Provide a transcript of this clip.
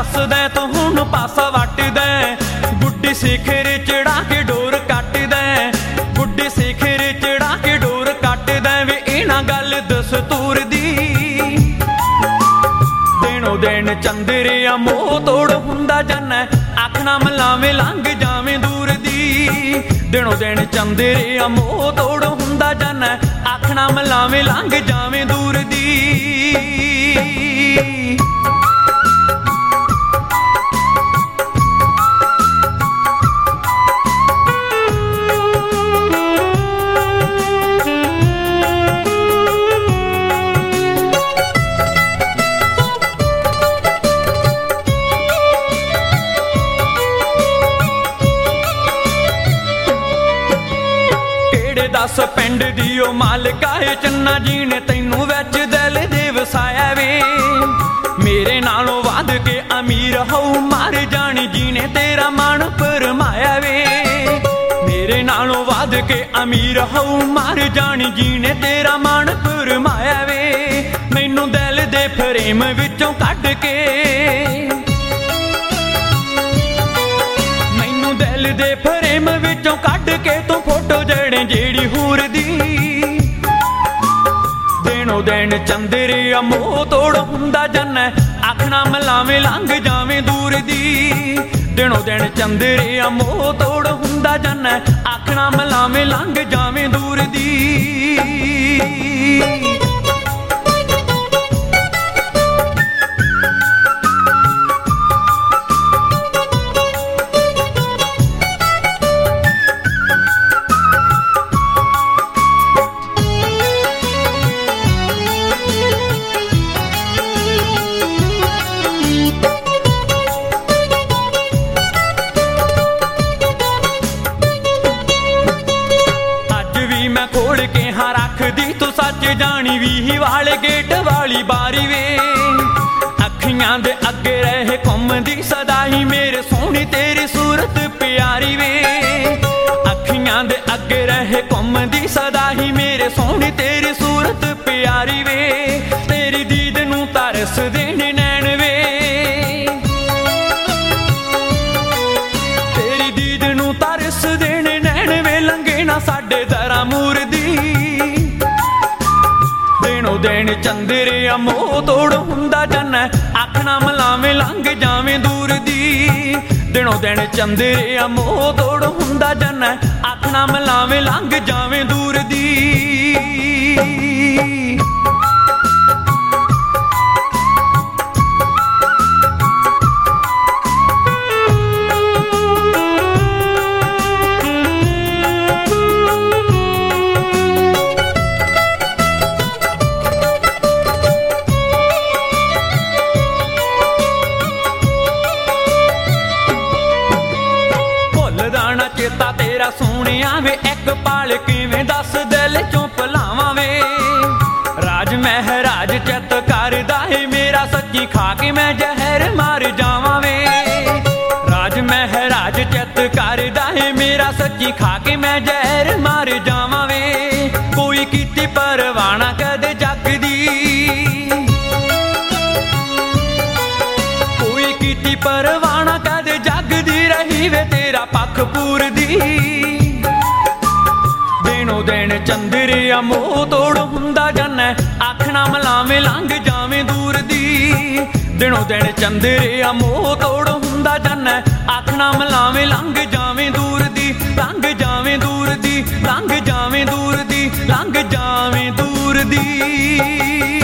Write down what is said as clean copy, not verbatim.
हसदा तू हुण पासा वटदा, गुड्डी सिखर चढ़ा के डोर कटदा, गुड्डी सिखर चढ़ा के डोर कटदा वे इना गल दस्तूर दी। दिनों दिन चंदरिया मोह तोड़ हुंदा जाना, अख ना मिलावे लंघ जावे दूर दी। दिनों दिन चंदरिया मोह तोड़ हुंदा जाना, अख ना मिलावे लंघ जावे दूर दी। दस पिंड दी ओ मालिका है चन्ना जी ने तैनू विच दिल दे वसाया वे। मेरे नालों वध के अमीर हऊ मर जानी जी ने तेरा मन फरमाया वे। मेरे नालों वध के अमीर हऊ मर जानी जी ने तेरा मन फरमाया वे। मैनू दिल दे फ्रेम विचों कढ के, मैनू दिल दे फ्रेम विचों कढ के तू फोटो जड़े जेड़ी हूर दी। दिनों दिन चंदरिया मोह तोड़ हुंदा जाना, अख ना मिलावे लंघ जावे दूर दी। दिनों दिन चंदरिया मोह तोड़ हुंदा जाना, अख ना मिलावे लंघ जावे दूर दी। खोल के हाँ रख दी तू सच जानी वी वाले गेट वाली बारी वे। अखियां दे अगे रहे घूमदी सदा ही मेरे सोहनी तेरी सूरत प्यारी वे। अखियां दे अगे रहे घूमदी सदा ही मेरे सोहनी तेरी सूरत प्यारी वे। तेरी दीद नू तरस देने नैन वे, तेरी दीद नू तरस देने नैन वे। लंघे ना साडे दरा मूर दी। दिनों दिन चंदरिया मोह तोड़ हुंदा जाना, अख ना मिलावे लंघ जावे दूर दी। दिनों दिन चंदरिया मोह तोड़ हुंदा जाना, अख ना मिलावे लंघ जावे दूर दी। चेता तेरा सोहणिया वे एक पाल किवें दस दिल चों भुलावां वे। राज महराज चित करदा है मेरा सच्ची खा के मैं जहर मार जावां वे। राज महराज चित करदा है मेरा सच्ची खा के मैं जहर मार जावां वे। कोई कीती परवाना कदे जग दी, कोई कीती परवाना कदे जग दी। रही वे तेरा पख पूर दी। दिनों दिन चंदरिया मोह तोड़ हुंदा जाना, अख ना मिलावे लंघ जावे दूर दी। दिनों दिन चंदरिया मोह तोड़ हुंदा जाना, अख ना मिलावे लंघ जावे दूर दी। लंघ जावे दूर दी, लंघ जावे दूर दी, लंघ जावे दूर दी।